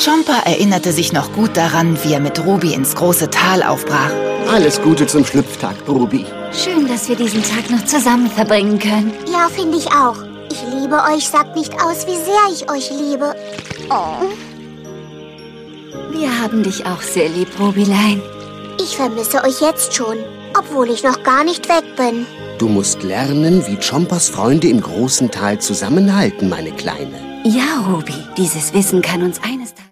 Chomper erinnerte sich noch gut daran, wie er mit Ruby ins große Tal aufbrach. Alles Gute zum Schlüpftag, Ruby. Schön, dass wir diesen Tag noch zusammen verbringen können. Ja, finde ich auch. Ich liebe euch, sagt nicht aus, wie sehr ich euch liebe. Oh. Wir haben dich auch sehr lieb, Rubylein. Ich vermisse euch jetzt schon, obwohl ich noch gar nicht weg bin. Du musst lernen, wie Chompers Freunde im großen Tal zusammenhalten, meine Kleine. Ja, Ruby, dieses Wissen kann uns eines Tages...